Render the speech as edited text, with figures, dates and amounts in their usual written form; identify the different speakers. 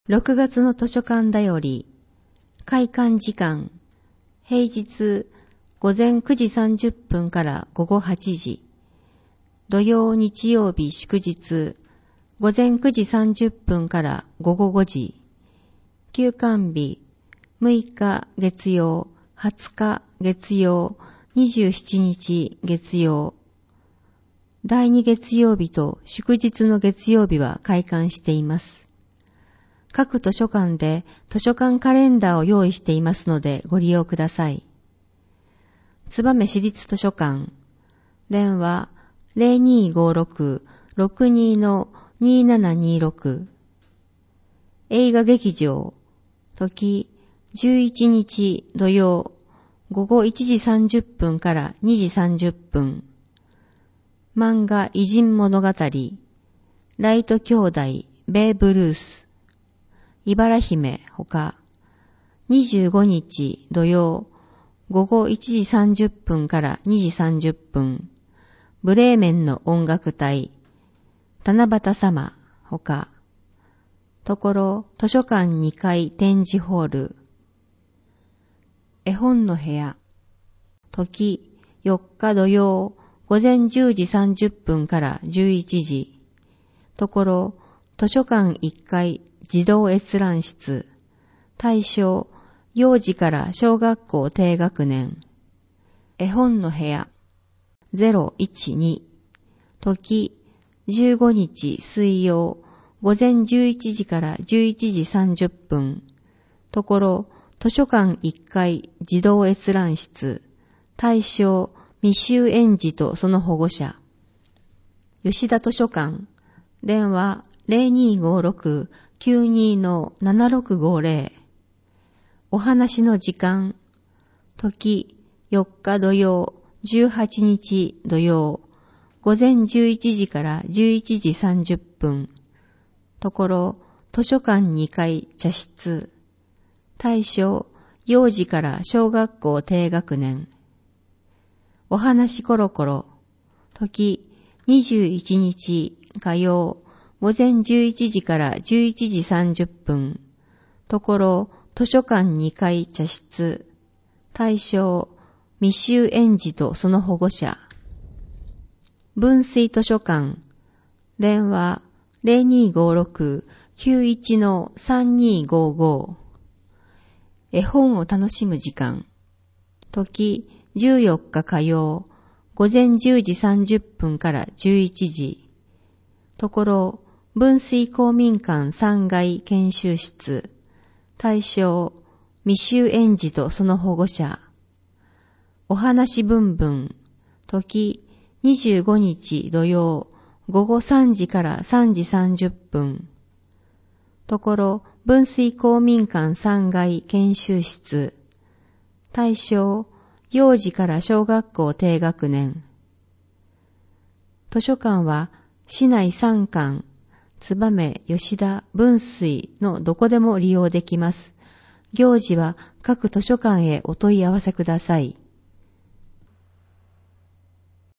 Speaker 1: 6月の図書館だより、開館時間、平日午前9時30分から午後8時、土曜日曜日祝日、午前9時30分から午後5時、休館日、6日月曜、20日月曜、27日月曜、第2月曜日と祝日の月曜日は開館しています。各図書館で図書館カレンダーを用意していますのでご利用ください。燕市立図書館、電話 0256-62-2726、映画劇場、時11日土曜、午後1時30分から2時30分、漫画偉人物語、ライト兄弟、ベーブ・ルース、茨姫ほか、25日土曜、午後1時30分から2時30分、ブレーメンの音楽隊、七夕様ほか、ところ図書館2階展示ホール、絵本の部屋、時4日土曜、午前10時30分から11時、ところ図書館1階児童閲覧室、対象、幼児から小学校低学年、絵本の部屋、012、時、15日水曜、午前11時から11時30分、ところ、図書館1階児童閲覧室、対象、未就園児とその保護者、吉田図書館、電話0256-92-7650、お話の時間、時4日土曜、18日土曜、午前11時から11時30分、ところ、図書館2階茶室、対象、幼児から小学校低学年、お話コロコロ、時21日火曜、午前11時から11時30分、ところ、図書館2階茶室、対象、未就園児とその保護者、分水図書館、電話0256-91-3255、絵本を楽しむ時間、時14日火曜、午前10時30分から11時、ところ、分水公民館3階研修室、対象、未就園児とその保護者、お話文文、時25日土曜、午後3時から3時30分、ところ、分水公民館3階研修室、対象、幼児から小学校低学年。図書館は、市内3館、燕、吉田、分水のどこでも利用できます。行事は各図書館へお問い合わせください。